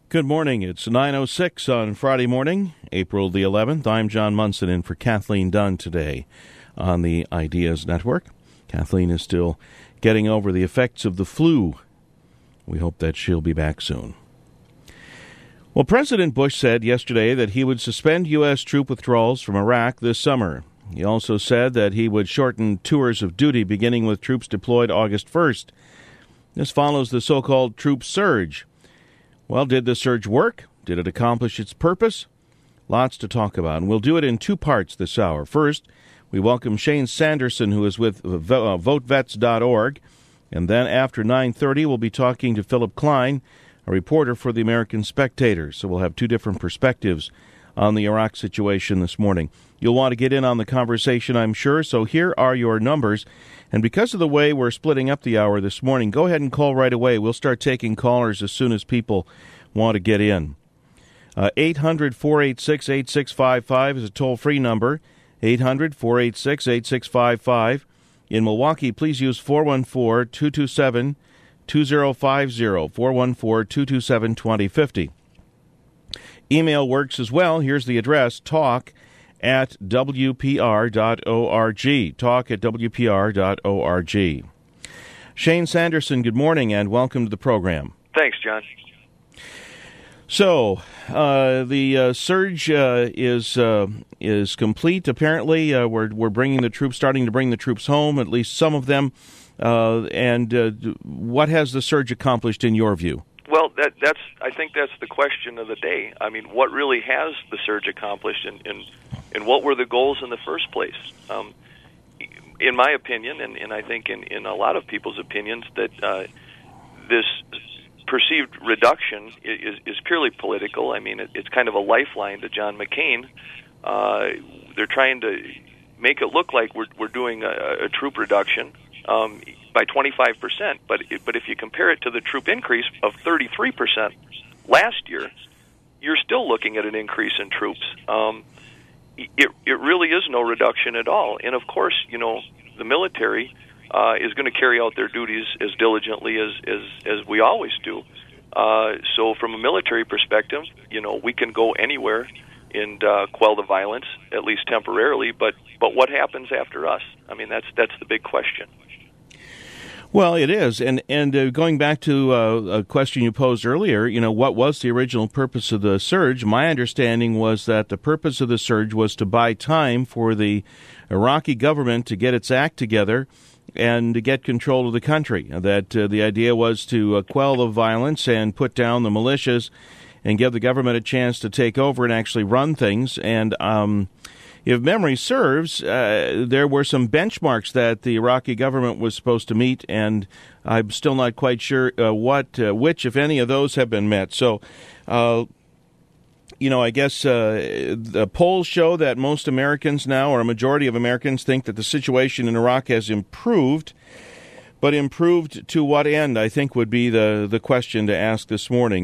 Good morning. It's 9:06 on Friday morning, April the 11th. I'm John Munson in for Kathleen Dunn today on the Ideas Network. Kathleen is still getting over the effects of the flu. We hope that she'll be back soon. Well, President Bush said yesterday that he would suspend U.S. troop withdrawals from Iraq this summer. He also said that he would shorten tours of duty, beginning with troops deployed August 1st. This follows the so-called troop surge. Well, did the surge work? Did it accomplish its purpose? Lots to talk about, and we'll do it in two parts this hour. First, we welcome Shane Sanderson, who is with VoteVets.org, and then after 9:30, we'll be talking to Philip Klein, a reporter for the American Spectator. So we'll have two different perspectives on the Iraq situation this morning. You'll want to get in on the conversation, I'm sure, so here are your numbers. And because of the way we're splitting up the hour this morning, go ahead and call right away. We'll start taking callers as soon as people want to get in. 800-486-8655 is a toll-free number, 800-486-8655. In Milwaukee, please use 414-227-2050, 414-227-2050. Email works as well. Here's the address, talk@wpr.org, talk@wpr.org. Shane Sanderson, good morning and welcome to the program. Thanks, John. So, the surge is complete. Apparently, we're bringing the troops, starting to bring the troops home, at least some of them. And what has the surge accomplished in your view? Well, I think that's the question of the day. I mean, what really has the surge accomplished, and what were the goals in the first place? In my opinion, and I think in a lot of people's opinions, that this perceived reduction is purely political. I mean, it's kind of a lifeline to John McCain. They're trying to make it look like we're doing a troop reduction by 25%, but if you compare it to the troop increase of 33% last year, you're still looking at an increase in troops. It really is no reduction at all. And of course, the military is going to carry out their duties as diligently as we always do. So from a military perspective, we can go anywhere and quell the violence, at least temporarily, but what happens after us? I mean, that's the big question. Well, it is, and going back to a question you posed earlier, what was the original purpose of the surge? My understanding was that the purpose of the surge was to buy time for the Iraqi government to get its act together and to get control of the country. That the idea was to quell the violence and put down the militias and give the government a chance to take over and actually run things. And if memory serves, there were some benchmarks that the Iraqi government was supposed to meet, and I'm still not quite sure which, if any, of those have been met. So, I guess the polls show that most Americans now, or a majority of Americans, think that the situation in Iraq has improved. But improved to what end, I think, would be the question to ask this morning.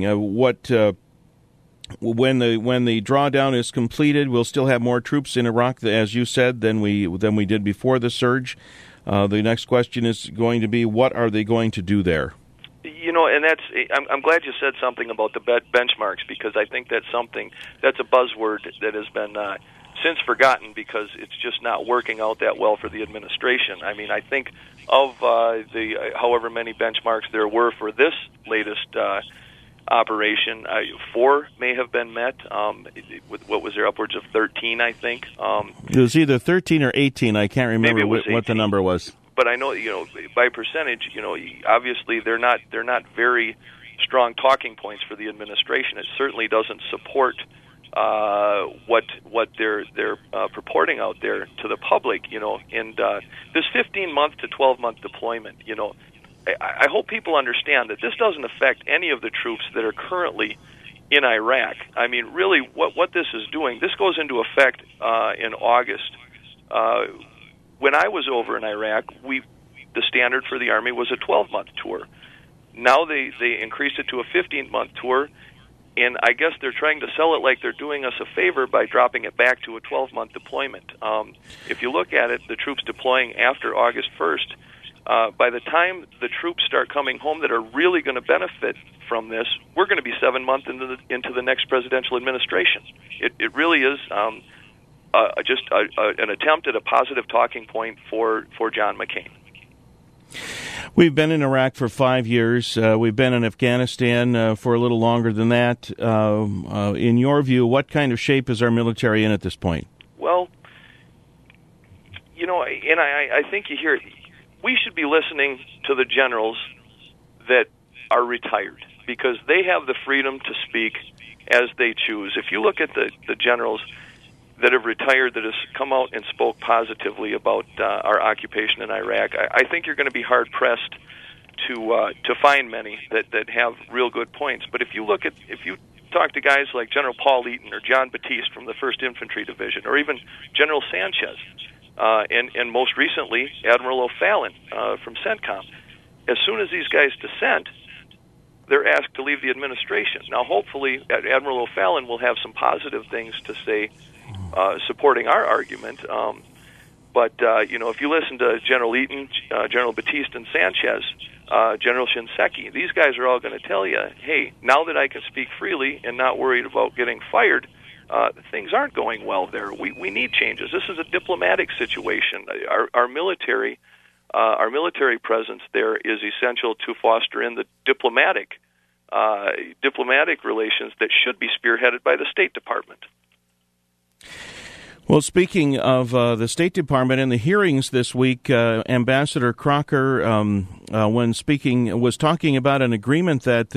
When the drawdown is completed, we'll still have more troops in Iraq, as you said, than we did before the surge. The next question is going to be, what are they going to do there? And I'm glad you said something about the benchmarks, because I think that's a buzzword that has been since forgotten because it's just not working out that well for the administration. I mean, I think of the however many benchmarks there were for this latest operation, 4 may have been met. What was there, upwards of 13, I think. It was either 13 or 18. I can't remember what the number was. But I know, by percentage, obviously they're not very strong talking points for the administration. It certainly doesn't support what they're purporting out there to the public. And this 15-month to 12-month deployment, I hope people understand that this doesn't affect any of the troops that are currently in Iraq. I mean, really, what this is doing, this goes into effect in August. When I was over in Iraq, the standard for the Army was a 12-month tour. Now they increased it to a 15-month tour, and I guess they're trying to sell it like they're doing us a favor by dropping it back to a 12-month deployment. If you look at it, the troops deploying after August 1st, By the time the troops start coming home that are really going to benefit from this, we're going to be 7 months into the next presidential administration. It really is just an attempt at a positive talking point for John McCain. We've been in Iraq for 5 years. We've been in Afghanistan for a little longer than that. In your view, what kind of shape is our military in at this point? Well, and I think you hear, we should be listening to the generals that are retired because they have the freedom to speak as they choose. If you look at the generals that have retired that has come out and spoke positively about our occupation in Iraq, I think you're going to be hard pressed to find many that have real good points. But if you talk to guys like General Paul Eaton or John Batiste from the 1st Infantry Division, or even General Sanchez, and most recently Admiral O'Fallon from CENTCOM, as soon as these guys dissent, they're asked to leave the administration. Now, hopefully, Admiral O'Fallon will have some positive things to say supporting our argument. But if you listen to General Eaton, General Batiste, and Sanchez, General Shinseki, these guys are all going to tell you, hey, now that I can speak freely and not worried about getting fired, things aren't going well there. We need changes. This is a diplomatic situation. Our military presence there is essential to foster in the diplomatic relations that should be spearheaded by the State Department. Well, speaking of the State Department and the hearings this week, Ambassador Crocker, when speaking, was talking about an agreement that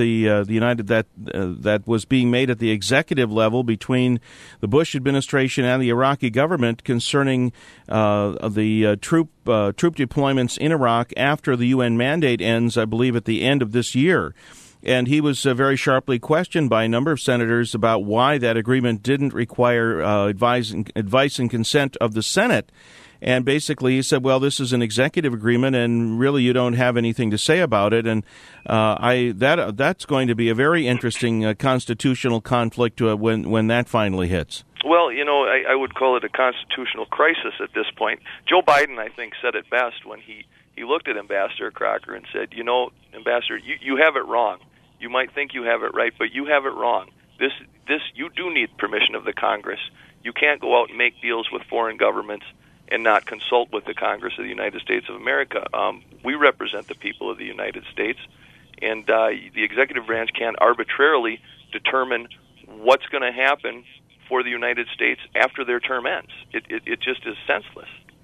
that was being made at the executive level between the Bush administration and the Iraqi government concerning the troop deployments in Iraq after the UN mandate ends, I believe, at the end of this year. And he was very sharply questioned by a number of senators about why that agreement didn't require advice and consent of the Senate. And basically he said, well, this is an executive agreement, and really you don't have anything to say about it. And that's going to be a very interesting constitutional conflict when that finally hits. Well, I would call it a constitutional crisis at this point. Joe Biden, I think, said it best when he looked at Ambassador Crocker and said, Ambassador, you have it wrong. You might think you have it right, but you have it wrong. This you do need permission of the Congress. You can't go out and make deals with foreign governments and not consult with the Congress of the United States of America. We represent the people of the United States, and the executive branch can't arbitrarily determine what's going to happen for the United States after their term ends. It just is senseless.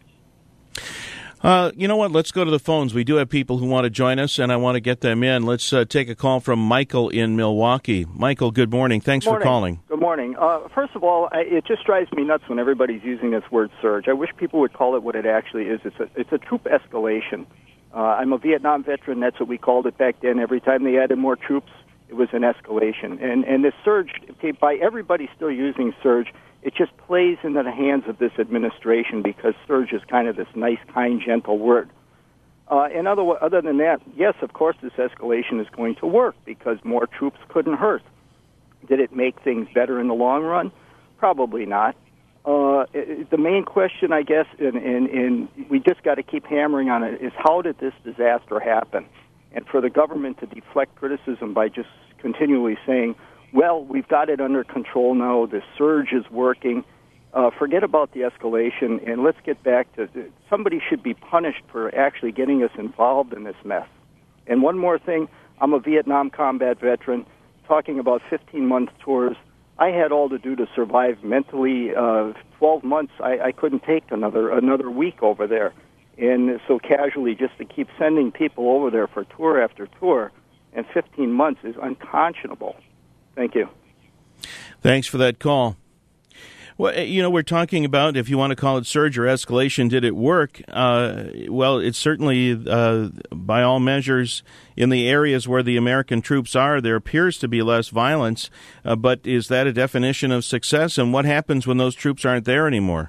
You know what? Let's go to the phones. We do have people who want to join us, and I want to get them in. Let's take a call from Michael in Milwaukee. Michael, good morning. Thanks for calling. Good morning. First of all, it just drives me nuts when everybody's using this word surge. I wish people would call it what it actually is. It's a troop escalation. I'm a Vietnam veteran. That's what we called it back then. Every time they added more troops, it was an escalation. And this surge, by everybody still using surge, it just plays into the hands of this administration because surge is kind of this nice, kind, gentle word. And other than that, yes, of course, this escalation is going to work because more troops couldn't hurt. Did it make things better in the long run? Probably not. The main question, I guess, and we just got to keep hammering on it, is how did this disaster happen? And for the government to deflect criticism by just continually saying, well, we've got it under control now, the surge is working, forget about the escalation, and let's get back to somebody should be punished for actually getting us involved in this mess. And one more thing, I'm a Vietnam combat veteran, talking about 15-month tours. I had all to do to survive mentally. 12 months, I couldn't take another week over there. And so casually just to keep sending people over there for tour after tour in 15 months is unconscionable. Thank you. Thanks for that call. Well, we're talking about, if you want to call it surge or escalation, did it work? Well, it's certainly, by all measures, in the areas where the American troops are, there appears to be less violence. But is that a definition of success? And what happens when those troops aren't there anymore?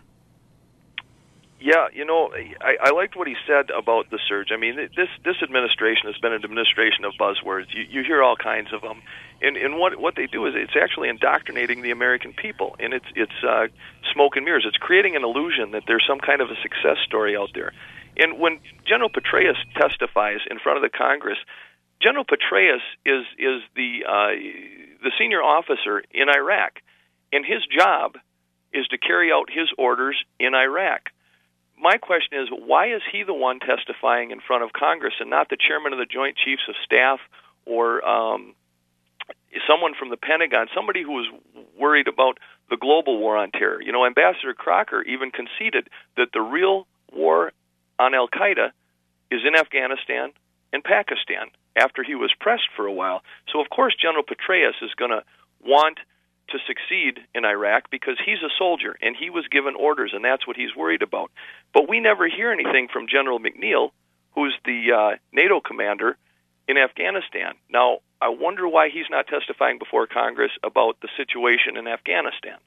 Yeah, I liked what he said about the surge. I mean, this administration has been an administration of buzzwords. You hear all kinds of them. And what they do is it's actually indoctrinating the American people, and it's smoke and mirrors. It's creating an illusion that there's some kind of a success story out there. And when General Petraeus testifies in front of the Congress, General Petraeus is the senior officer in Iraq, and his job is to carry out his orders in Iraq. My question is, why is he the one testifying in front of Congress and not the chairman of the Joint Chiefs of Staff or someone from the Pentagon, somebody who was worried about the global war on terror? You know, Ambassador Crocker even conceded that the real war on al-Qaeda is in Afghanistan and Pakistan after he was pressed for a while. So, of course, General Petraeus is going to want to succeed in Iraq because he's a soldier and he was given orders, and that's what he's worried about. But we never hear anything from General McNeil, who's the NATO commander in Afghanistan. Now, I wonder why he's not testifying before Congress about the situation in Afghanistan.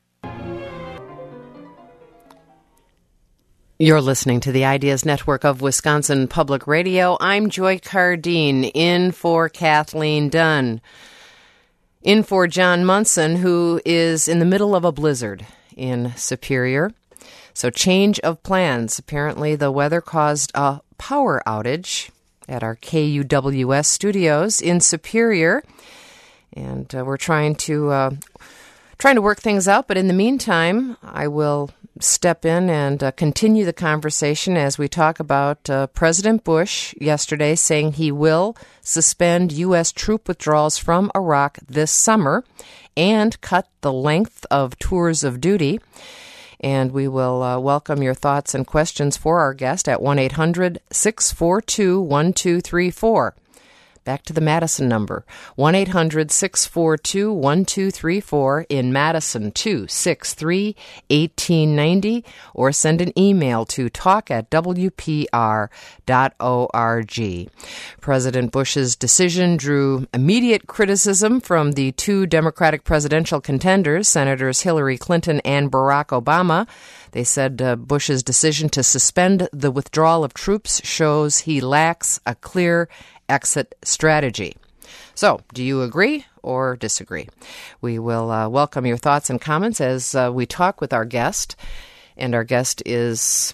You're listening to the Ideas Network of Wisconsin Public Radio. I'm Joy Cardine, in for Kathleen Dunn. In for John Munson, who is in the middle of a blizzard in Superior. So change of plans. Apparently the weather caused a power outage at our KUWS studios in Superior. And we're trying to work things out. But in the meantime, I will step in and continue the conversation as we talk about President Bush yesterday saying he will suspend U.S. troop withdrawals from Iraq this summer and cut the length of tours of duty. And we will welcome your thoughts and questions for our guest at 1-800-642-1234. Back to the Madison number, 1-800-642-1234, in Madison, 263-1890, or send an email to talk@wpr.org. President Bush's decision drew immediate criticism from the two Democratic presidential contenders, Senators Hillary Clinton and Barack Obama. They said Bush's decision to suspend the withdrawal of troops shows he lacks a clear exit strategy. So, do you agree or disagree? We will welcome your thoughts and comments as we talk with our guest. And our guest is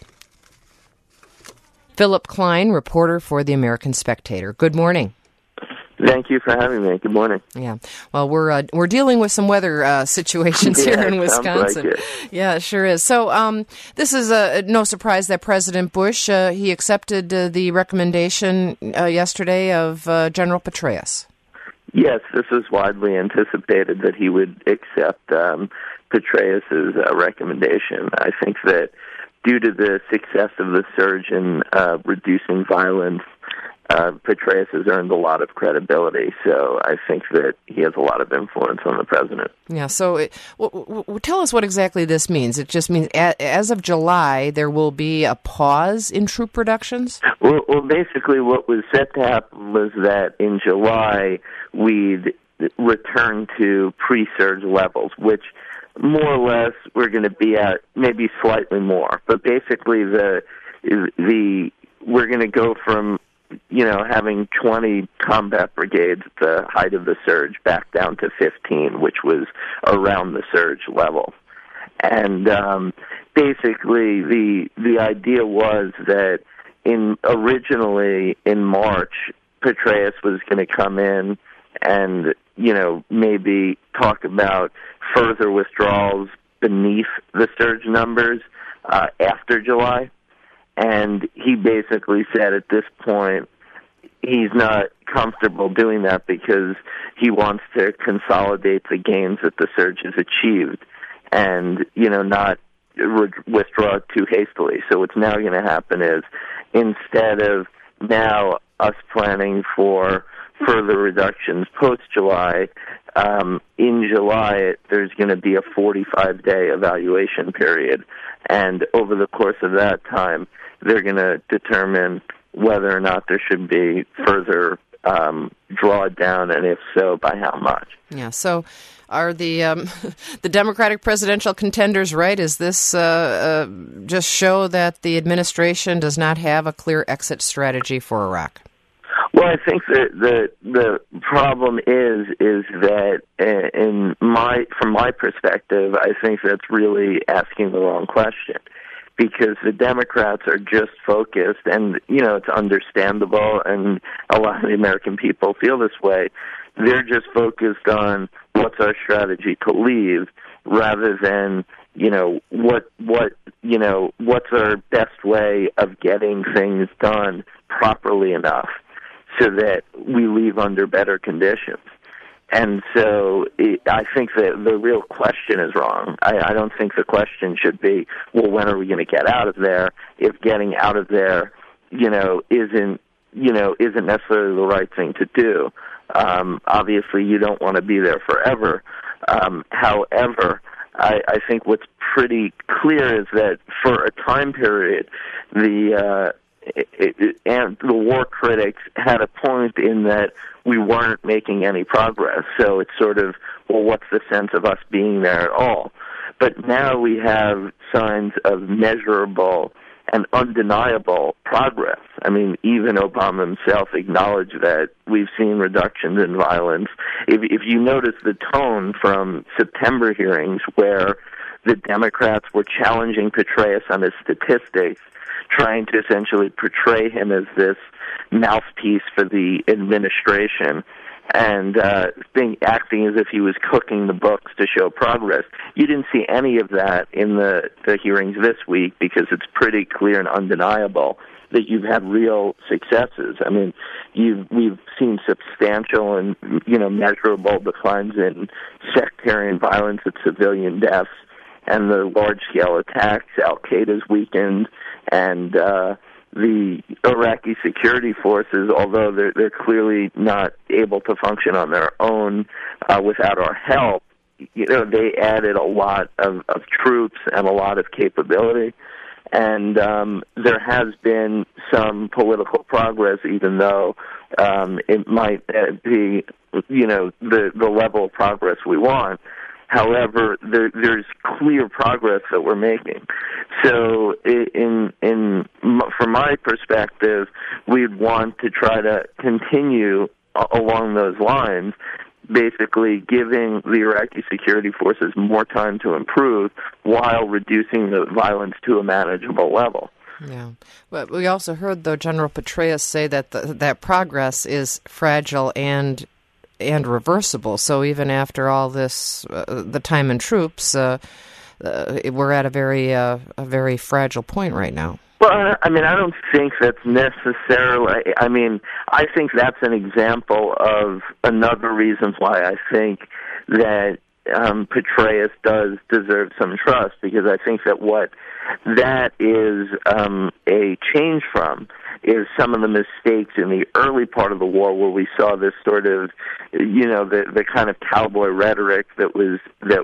Philip Klein, reporter for the American Spectator. Good morning. Thank you for having me. Good morning. Yeah. Well, we're dealing with some weather situations here in Wisconsin. Like it. Yeah, it sure is. So this is no surprise that President Bush, he accepted the recommendation yesterday of General Petraeus. Yes, this was widely anticipated that he would accept Petraeus's recommendation. I think that due to the success of the surge in reducing violence, Petraeus has earned a lot of credibility, so I think that he has a lot of influence on the president. Yeah, so tell us what exactly this means. It just means as of July, there will be a pause in troop reductions? Well, basically what was set to happen was that in July, we'd return to pre-surge levels, which more or less we're going to be at, maybe slightly more. But basically we're going to go from having 20 combat brigades at the height of the surge back down to 15, which was around the surge level. And basically the idea was that originally in March, Petraeus was going to come in and, maybe talk about further withdrawals beneath the surge numbers after July. And he basically said at this point he's not comfortable doing that because he wants to consolidate the gains that the surge has achieved and, not withdraw too hastily. So what's now going to happen is instead of now us planning for further reductions post-July, in July there's going to be a 45-day evaluation period. And over the course of that time, they're going to determine whether or not there should be further drawdown, and if so, by how much. Yeah. So, are the Democratic presidential contenders right? Is this just show that the administration does not have a clear exit strategy for Iraq? Well, I think that the problem is that from my perspective, I think that's really asking the wrong question. because the Democrats are just focused, and, it's understandable, and a lot of the American people feel this way. They're just focused on what's our strategy to leave, rather than, what's our best way of getting things done properly enough so that we leave under better conditions. And so I think that the real question is wrong. I don't think the question should be, well, when are we going to get out of there, if getting out of there, isn't necessarily the right thing to do. Obviously, you don't want to be there forever. However, I think what's pretty clear is that for a time period, and the war critics had a point in that we weren't making any progress. So it's sort of, well, what's the sense of us being there at all? But now we have signs of measurable and undeniable progress. I mean, even Obama himself acknowledged that we've seen reductions in violence. If you notice the tone from September hearings, where the Democrats were challenging Petraeus on his statistics, trying to essentially portray him as this mouthpiece for the administration, and acting as if he was cooking the books to show progress. You didn't see any of that in the hearings this week, because it's pretty clear and undeniable that you've had real successes. I mean, we've seen substantial and measurable declines in sectarian violence and civilian deaths, and the large-scale attacks. Al-Qaeda's weakened, and the Iraqi security forces, although they're clearly not able to function on their own without our help, they added a lot of troops and a lot of capability. And there has been some political progress, even though it might be, the level of progress we want. However, there's clear progress that we're making. So, from my perspective, we'd want to try to continue along those lines, basically giving the Iraqi security forces more time to improve while reducing the violence to a manageable level. Yeah, but we also heard, though, General Petraeus say that that progress is fragile and reversible. So even after all this, the time and troops, we're at a very fragile point right now. Well, I mean, I don't think that's necessarily. I mean, I think that's an example of another reason why I think that Petraeus does deserve some trust, because I think that what that is a change from is some of the mistakes in the early part of the war, where we saw this sort of, the kind of cowboy rhetoric that was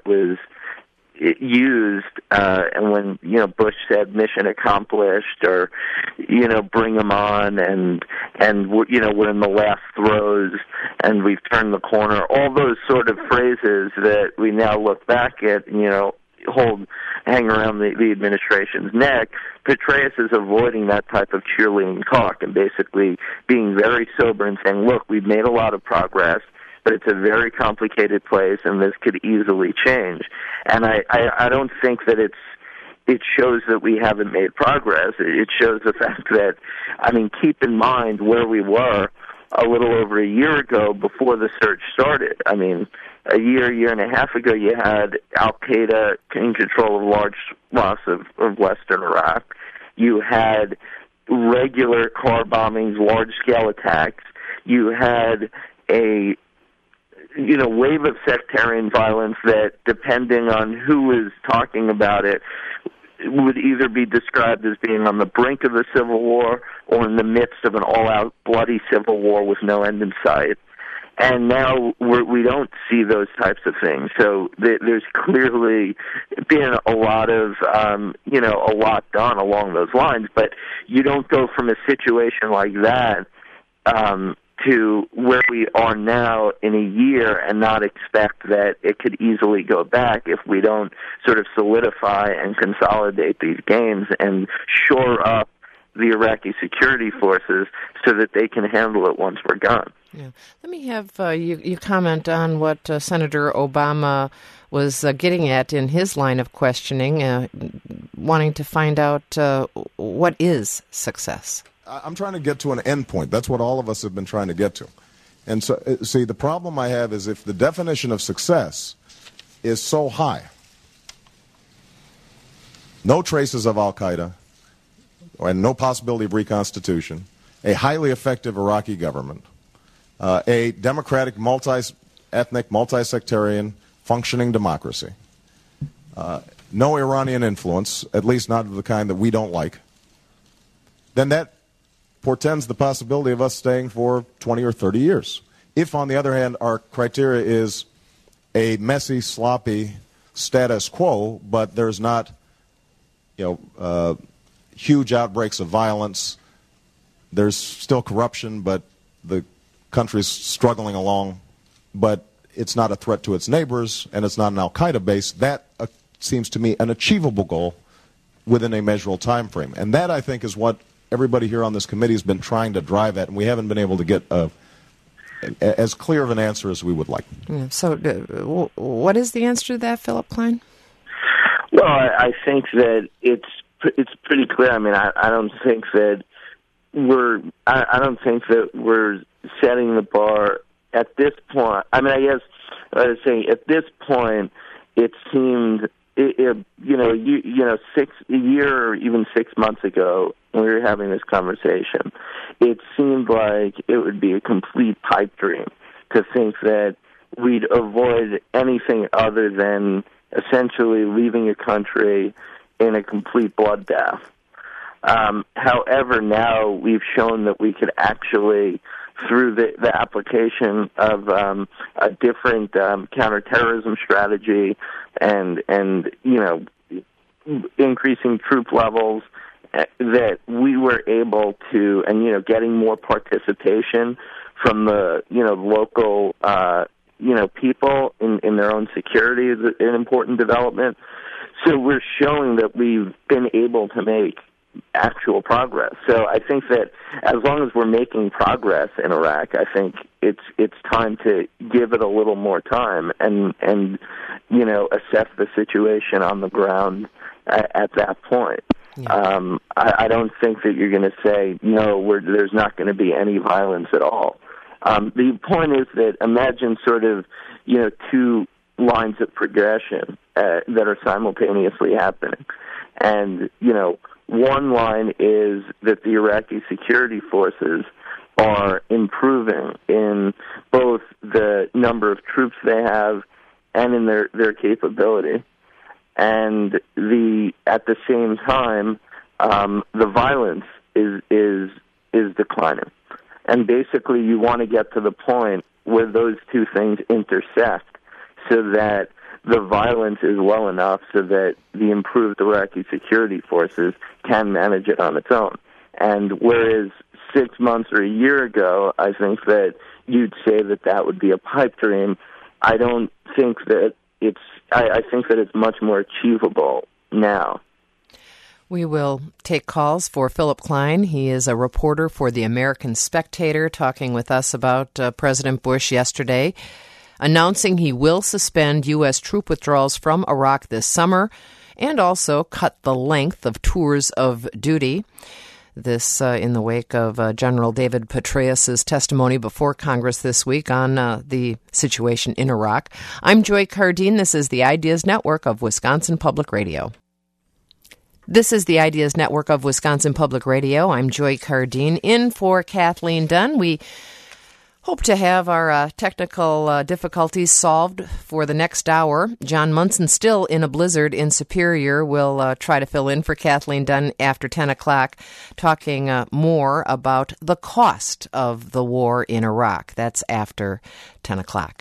used, and when Bush said mission accomplished, or bring them on, and we're in the last throes and we've turned the corner. All those sort of phrases that we now look back at, hang around the administration's neck. Petraeus is avoiding that type of cheerleading talk and basically being very sober and saying, look, we've made a lot of progress, but it's a very complicated place, and this could easily change. And I don't think that it shows that we haven't made progress. It shows the fact that, keep in mind where we were a little over a year ago before the surge started. A year and a half ago, you had Al-Qaeda in control of large swaths of western Iraq. You had regular car bombings, large-scale attacks. You had a wave of sectarian violence that, depending on who was talking about it, would either be described as being on the brink of a civil war or in the midst of an all-out bloody civil war with no end in sight. And now we don't see those types of things. So there's clearly been a lot of, a lot done along those lines. But you don't go from a situation like that to where we are now in a year and not expect that it could easily go back if we don't sort of solidify and consolidate these gains and shore up the Iraqi security forces so that they can handle it once we're gone. Yeah. Let me have you comment on what Senator Obama was getting at in his line of questioning, wanting to find out what is success. I'm trying to get to an end point. That's what all of us have been trying to get to. And so, see, the problem I have is if the definition of success is so high, no traces of al-Qaeda, and no possibility of reconstitution, a highly effective Iraqi government, a democratic, multi-ethnic, multi-sectarian, functioning democracy, no Iranian influence, at least not of the kind that we don't like, then that portends the possibility of us staying for 20 or 30 years. If, on the other hand, our criteria is a messy, sloppy status quo, but there's not, huge outbreaks of violence, there's still corruption, but the country's struggling along, but it's not a threat to its neighbors, and it's not an al-Qaeda base, that seems to me an achievable goal within a measurable time frame. And that, I think, is what everybody here on this committee has been trying to drive at, and we haven't been able to get as clear of an answer as we would like. So what is the answer to that, Philip Klein? Well, I think that it's pretty clear. I mean, I don't think that we're setting the bar at this point. I mean, I guess I was saying at this point, it seemed, a year or even 6 months ago when we were having this conversation, it seemed like it would be a complete pipe dream to think that we'd avoid anything other than essentially leaving a country in a complete bloodbath. However, now we've shown that we could actually, through the application of a different counterterrorism strategy and increasing troop levels, that we were able to, and getting more participation from the local people in their own security is an important development. So we're showing that we've been able to make actual progress. So I think that as long as we're making progress in Iraq, I think it's time to give it a little more time and assess the situation on the ground at that point. Yeah. I don't think that you're going to say no. There's not going to be any violence at all. The point is that imagine sort of two lines of progression that are simultaneously happening, and one line is that the Iraqi security forces are improving in both the number of troops they have and in their capability. And at the same time, the violence is declining. And basically you want to get to the point where those two things intersect so that the violence is low enough so that the improved Iraqi security forces can manage it on its own. And whereas 6 months or a year ago, I think that you'd say that would be a pipe dream, I don't think that I think that it's much more achievable now. We will take calls for Philip Klein. He is a reporter for the American Spectator, talking with us about President Bush yesterday, announcing he will suspend U.S. troop withdrawals from Iraq this summer and also cut the length of tours of duty. This in the wake of General David Petraeus' testimony before Congress this week on the situation in Iraq. I'm Joy Cardine. This is the Ideas Network of Wisconsin Public Radio. This is the Ideas Network of Wisconsin Public Radio. I'm Joy Cardine, in for Kathleen Dunn. We hope to have our technical difficulties solved for the next hour. John Munson, still in a blizzard in Superior, will try to fill in for Kathleen Dunn after 10 o'clock, talking more about the cost of the war in Iraq. That's after 10 o'clock.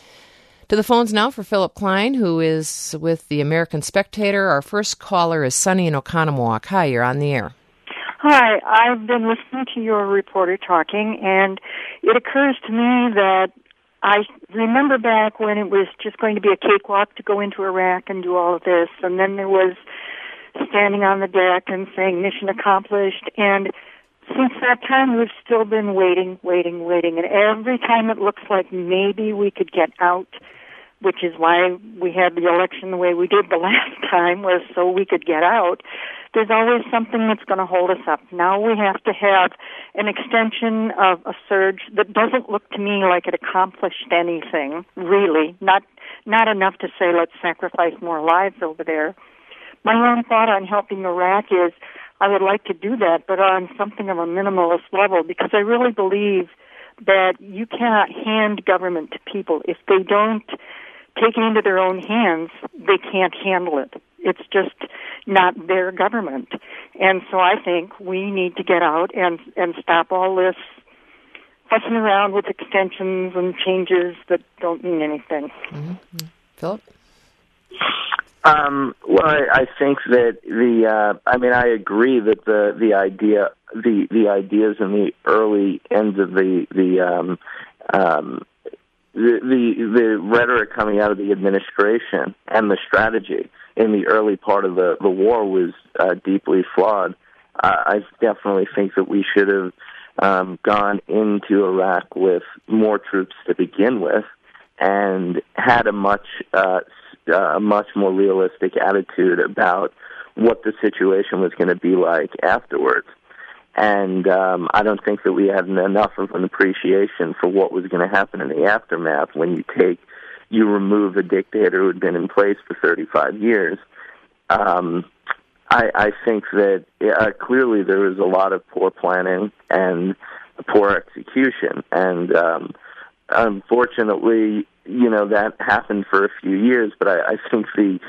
To the phones now for Philip Klein, who is with the American Spectator. Our first caller is Sunny in Oconomowoc. Hi, you're on the air. Hi, I've been listening to your reporter talking, and it occurs to me that I remember back when it was just going to be a cakewalk to go into Iraq and do all of this, and then there was standing on the deck and saying mission accomplished, and since that time, we've still been waiting. And every time it looks like maybe we could get out, which is why we had the election the way we did the last time, was so we could get out, there's always something that's going to hold us up. Now we have to have an extension of a surge that doesn't look to me like it accomplished anything, really. Not enough to say let's sacrifice more lives over there. My own thought on helping Iraq is I would like to do that, but on something of a minimalist level, because I really believe that you cannot hand government to people. If they don't take it into their own hands, they can't handle it. It's just not their government. And so I think we need to get out and stop all this fussing around with extensions and changes that don't mean anything. Mm-hmm. Philip? Well, I think that I agree that the ideas in the early ends of the rhetoric coming out of the administration and the strategy in the early part of the war was deeply flawed. I definitely think that we should have gone into Iraq with more troops to begin with and had a much more realistic attitude about what the situation was going to be like afterwards. And I don't think that we had enough of an appreciation for what was going to happen in the aftermath when you remove a dictator who had been in place for 35 years. I think that clearly there was a lot of poor planning and poor execution. And unfortunately, that happened for a few years, but I think the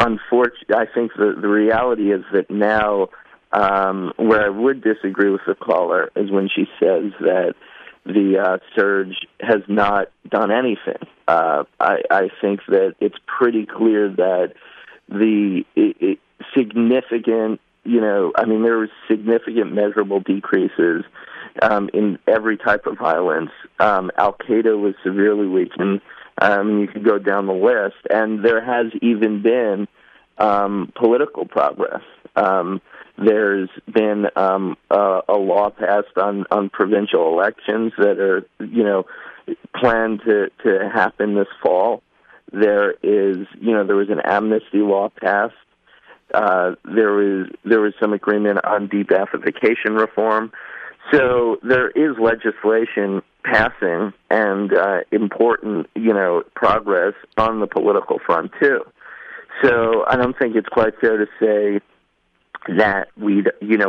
reality is that now, where I would disagree with the caller is when she says that the surge has not done anything. I think that it's pretty clear that the significant, there was significant measurable decreases in every type of violence. Al-Qaeda was severely weakened. You could go down the list, and there has even been political progress. There's been a law passed on provincial elections that are, planned to happen this fall. There was an amnesty law passed. There was some agreement on de-Baathification reform. So there is legislation passing and important, progress on the political front too. So I don't think it's quite fair to say that we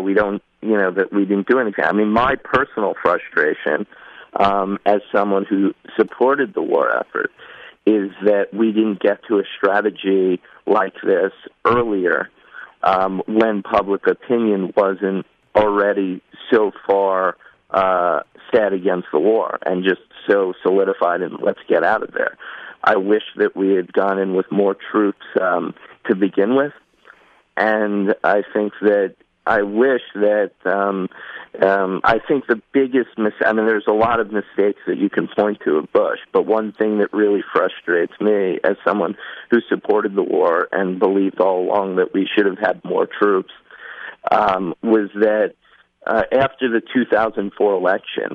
didn't do anything. I mean, my personal frustration as someone who supported the war effort is that we didn't get to a strategy like this earlier when public opinion wasn't already so far set against the war and just so solidified and let's get out of there. I wish that we had gone in with more troops to begin with, and I think that I wish that I think the biggest there's a lot of mistakes that you can point to of Bush, but one thing that really frustrates me as someone who supported the war and believed all along that we should have had more troops was that after the 2004 election,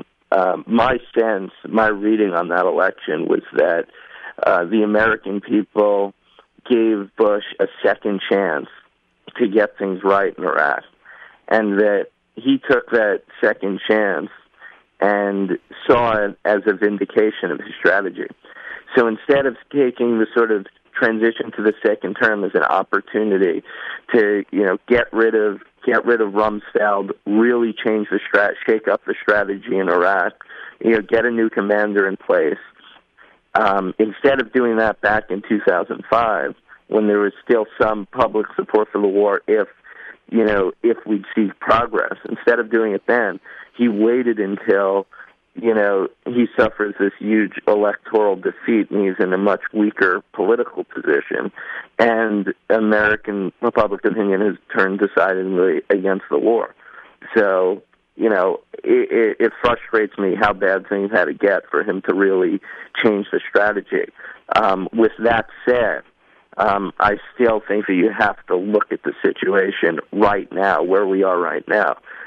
my reading on that election was that the American people gave Bush a second chance to get things right in Iraq, and that he took that second chance and saw it as a vindication of his strategy. So instead of taking the sort of transition to the second term as an opportunity to, get rid of Rumsfeld, really change shake up the strategy in Iraq, get a new commander in place. Instead of doing that back in 2005, when there was still some public support for the war, if we'd see progress, instead of doing it then, he waited until, he suffers this huge electoral defeat and he's in a much weaker political position. And American public opinion has turned decidedly against the war. So, it frustrates me how bad things had to get for him to really change the strategy. With that said, I still think that you have to look at the situation right now, where we are right now,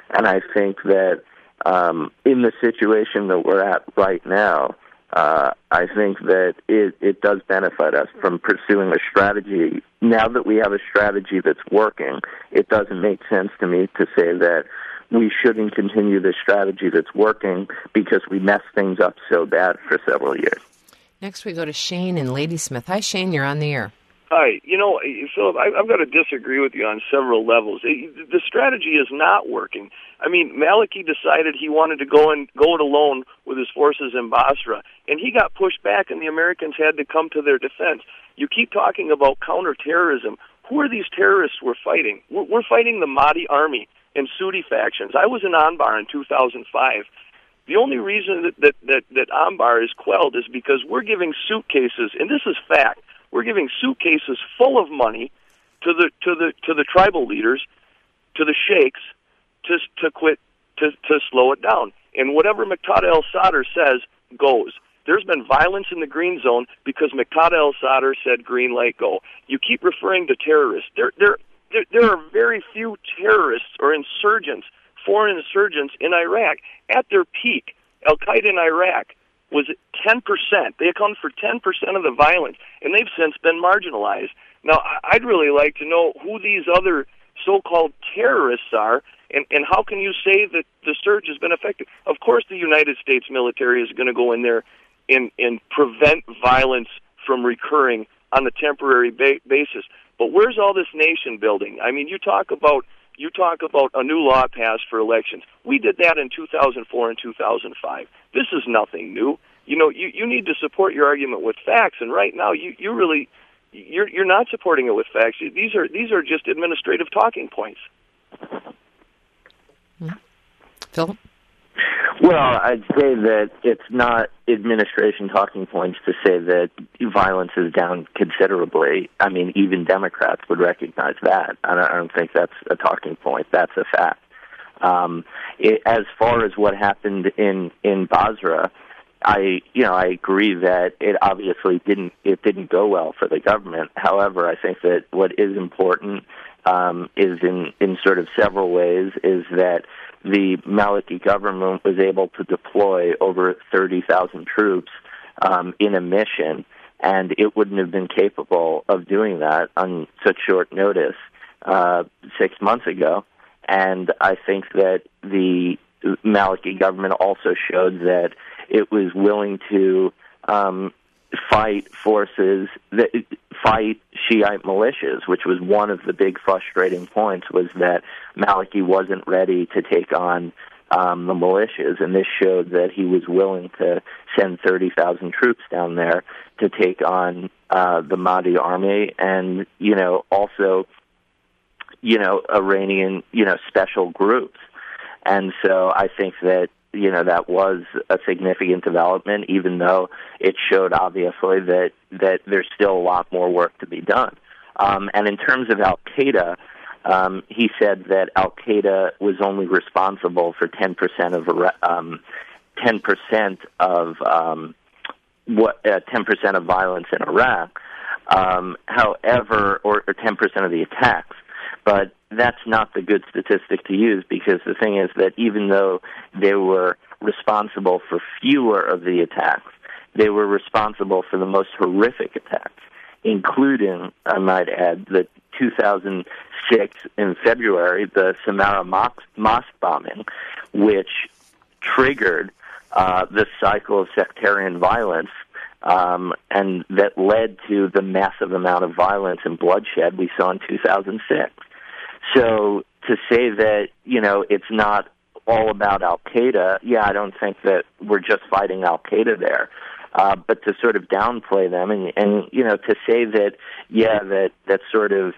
And I think that in the situation that we're at right now, I think that it does benefit us from pursuing a strategy. Now that we have a strategy that's working, it doesn't make sense to me to say that we shouldn't continue the strategy that's working because we messed things up so bad for several years. Next we go to Shane in Ladysmith. Hi, Shane, you're on the air. Hi. Philip, I've got to disagree with you on several levels. The strategy is not working. I mean, Maliki decided he wanted to go it alone with his forces in Basra, and he got pushed back, and the Americans had to come to their defense. You keep talking about counterterrorism. Who are these terrorists we're fighting? We're fighting the Mahdi army and Sudi factions. I was in Anbar in 2005. The only reason that Anbar is quelled is because we're giving suitcases, and this is fact. We're giving suitcases full of money to the tribal leaders, to the sheikhs, to quit, to slow it down. And whatever Muqtada al-Sadr says goes. There's been violence in the Green Zone because Muqtada al-Sadr said green light, go. You keep referring to terrorists. There are very few terrorists or insurgents, foreign insurgents in Iraq. At their peak, Al-Qaeda in Iraq was 10%. They account for 10% of the violence, and they've since been marginalized. Now, I'd really like to know who these other so-called terrorists are, and how can you say that the surge has been effective? Of course the United States military is going to go in there and prevent violence from recurring on a temporary basis. But where's all this nation building? I mean, you talk about a new law passed for elections. We did that in 2004 and 2005. This is nothing new. You need to support your argument with facts, and right now you're not supporting it with facts. These are just administrative talking points. Philip? Well, I'd say that it's not administration talking points to say that violence is down considerably. I mean, even Democrats would recognize that. I don't think that's a talking point. That's a fact. As far as what happened in Basra, I agree that it obviously didn't go well for the government. However, I think that what is important is in sort of several ways is that the Maliki government was able to deploy over 30,000 troops in a mission, and it wouldn't have been capable of doing that on such short notice 6 months ago. And I think that the Maliki government also showed that it was willing to fight Shiite militias, which was one of the big frustrating points, was that Maliki wasn't ready to take on the militias, and this showed that he was willing to send 30,000 troops down there to take on the Mahdi army, and also Iranian special groups. And so I think that that was a significant development, even though it showed obviously that there's still a lot more work to be done. And in terms of Al-Qaeda, he said that Al-Qaeda was only responsible for 10% of 10% of violence in Iraq. However, or 10% of the attacks. But that's not the good statistic to use, because the thing is that even though they were responsible for fewer of the attacks, they were responsible for the most horrific attacks, including, I might add, the 2006 in February, the Samarra mosque bombing, which triggered the cycle of sectarian violence, and that led to the massive amount of violence and bloodshed we saw in 2006. So to say that, it's not all about Al-Qaeda, I don't think that we're just fighting Al-Qaeda there. But to sort of downplay them and to say that, that's sort of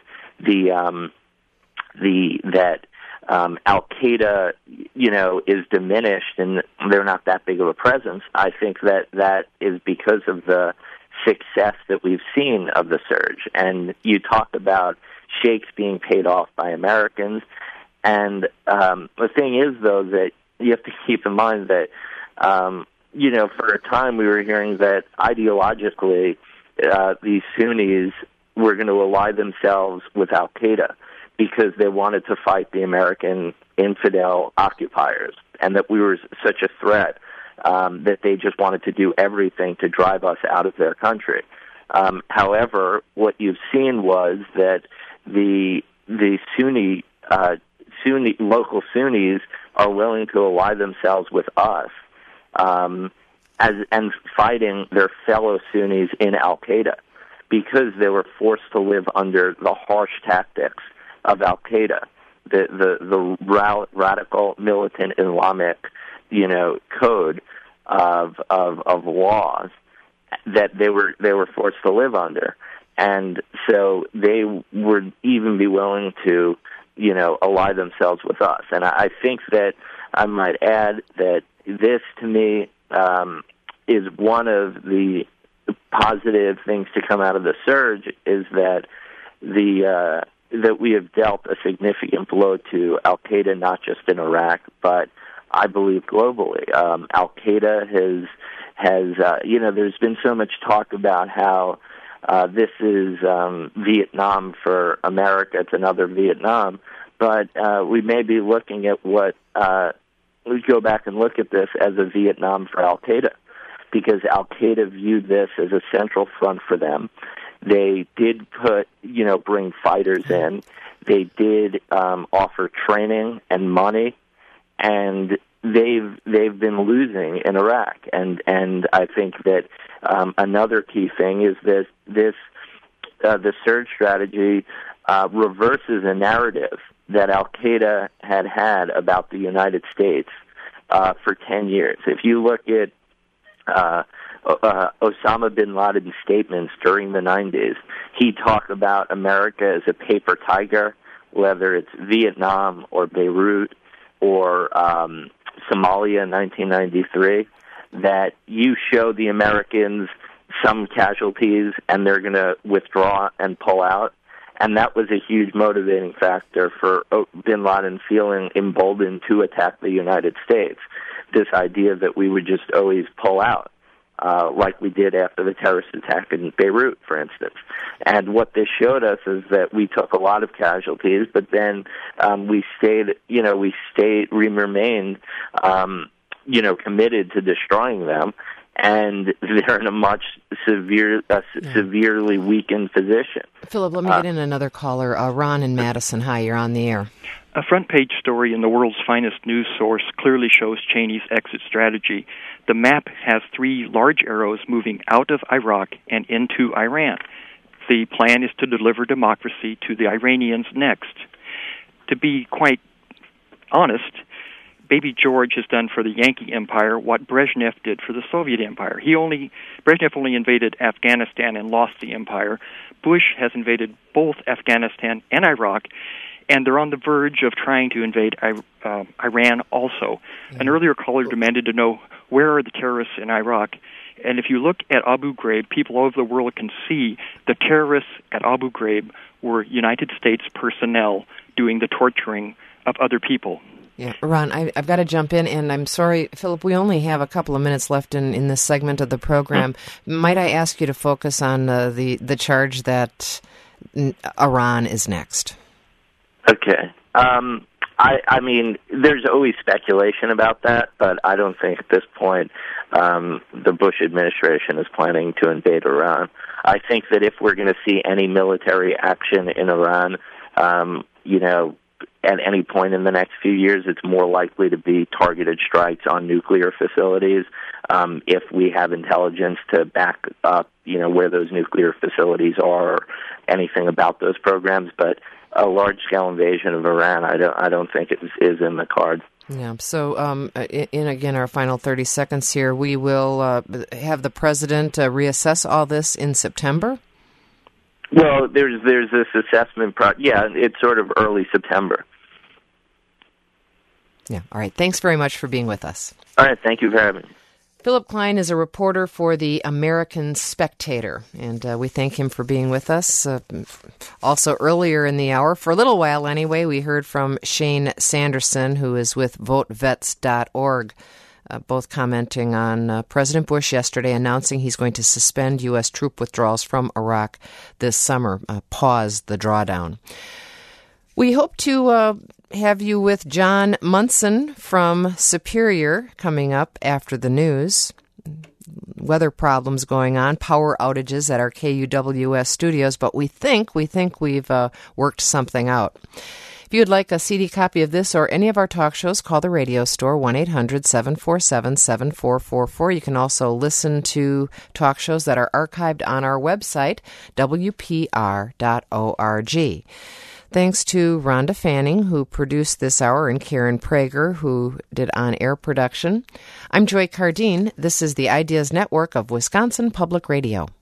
that Al-Qaeda, is diminished and they're not that big of a presence, I think that is because of the success that we've seen of the surge. And you talk about sheikhs being paid off by Americans. And the thing is, though, that you have to keep in mind that, for a time we were hearing that ideologically these Sunnis were going to ally themselves with Al-Qaeda because they wanted to fight the American infidel occupiers, and that we were such a threat that they just wanted to do everything to drive us out of their country. However, what you've seen was that the local Sunnis are willing to ally themselves with us and fighting their fellow Sunnis in Al-Qaeda, because they were forced to live under the harsh tactics of Al-Qaeda, the radical militant Islamic, code of laws that they were forced to live under. And so they would even be willing to, ally themselves with us. And I think that I might add that this, to me, is one of the positive things to come out of the surge, is that that we have dealt a significant blow to Al-Qaeda, not just in Iraq, but I believe globally. Al-Qaeda has there's been so much talk about how this is Vietnam for America. It's another Vietnam. But we may be looking at we go back and look at this as a Vietnam for Al-Qaeda, because Al-Qaeda viewed this as a central front for them. They did bring fighters in. They did offer training and money, and they've been losing in Iraq. And I think that another key thing is the surge strategy reverses a narrative that Al-Qaeda had about the United States for 10 years. If you look at Osama bin Laden's statements during the 90s, he talked about America as a paper tiger, whether it's Vietnam or Beirut or Somalia in 1993, that you show the Americans some casualties and they're going to withdraw and pull out. And that was a huge motivating factor for bin Laden feeling emboldened to attack the United States. This idea that we would just always pull out, like we did after the terrorist attack in Beirut, for instance. And what this showed us is that we took a lot of casualties, but then we remained, committed to destroying them. And they're in a much severely weakened position. Philip, let me get in another caller. Ron in Madison. Hi, you're on the air. A front-page story in the world's finest news source clearly shows Cheney's exit strategy. The map has 3 large arrows moving out of Iraq and into Iran. The plan is to deliver democracy to the Iranians next. To be quite honest, Baby George has done for the Yankee Empire what Brezhnev did for the Soviet Empire. Brezhnev only invaded Afghanistan and lost the empire. Bush has invaded both Afghanistan and Iraq, and they're on the verge of trying to invade Iran also. An earlier caller demanded to know, where are the terrorists in Iraq? And if you look at Abu Ghraib, people all over the world can see the terrorists at Abu Ghraib were United States personnel doing the torturing of other people. Yeah, Ron, I've got to jump in, and I'm sorry, Philip, we only have a couple of minutes left in this segment of the program. Might I ask you to focus on the charge that Iran is next? Okay. I mean, there's always speculation about that, but I don't think at this point the Bush administration is planning to invade Iran. I think that if we're going to see any military action in Iran, at any point in the next few years, it's more likely to be targeted strikes on nuclear facilities if we have intelligence to back up, where those nuclear facilities are or anything about those programs. But a large-scale invasion of Iran, I don't think it is in the cards. Yeah. So, in again our final 30 seconds here, we will have the president reassess all this in September. Well, there's this assessment it's sort of early September. Yeah. All right. Thanks very much for being with us. All right. Thank you for having me. Philip Klein is a reporter for the American Spectator, and we thank him for being with us. Also, earlier in the hour, for a little while anyway, we heard from Shane Sanderson, who is with VoteVets.org, both commenting on President Bush yesterday announcing he's going to suspend U.S. troop withdrawals from Iraq this summer, pause the drawdown. We hope to have you with John Munson from Superior coming up after the news. Weather problems going on, power outages at our KUWS studios, but we think we've worked something out. If you'd like a CD copy of this or any of our talk shows, call the radio store, 1-800-747-7444. You can also listen to talk shows that are archived on our website, WPR.org. Thanks to Rhonda Fanning, who produced this hour, and Karen Prager, who did on-air production. I'm Joy Cardine. This is the Ideas Network of Wisconsin Public Radio.